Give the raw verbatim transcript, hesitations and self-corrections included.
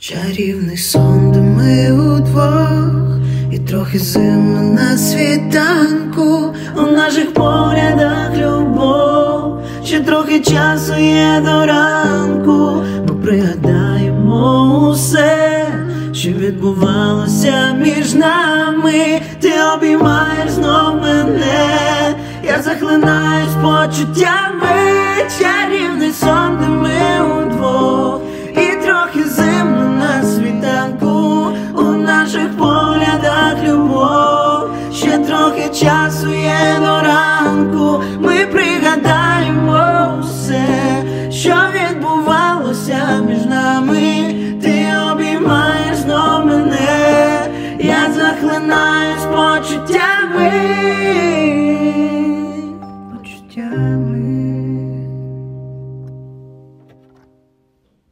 Чарівний сон, де ми удвох, і трохи зимно на світанку. У наших поглядах любов, ще трохи часу є до ранку. Ми пригадаємо усе, що відбувалося між нами. Ти обіймаєш знов мене, я захлинаюсь почуттями. Чарівний сон, де ми удвох,